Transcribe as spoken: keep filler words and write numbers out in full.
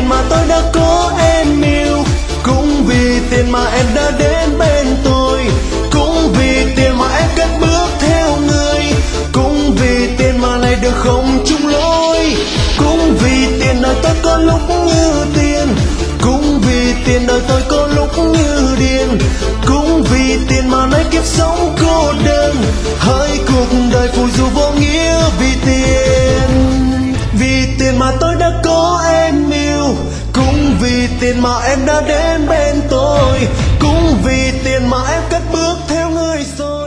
mà tôi đã có em yêu, cũng vì tiền mà em đã đến bên tôi, cũng vì tiền mà em cất bước theo người, cũng vì tiền mà này được không chung lối, cũng vì tiền đời tôi có lúc như tiền, cũng vì tiền đời tôi có lúc như điên, cũng vì tiền mà nay kiếp sống cô đơn, hỡi cuộc đời phù du vô nghĩa vì tiền. Vì tiền mà tôi đã có em yêu, cũng vì tiền mà em đã đến bên tôi, cũng vì tiền mà em cất bước theo người rồi.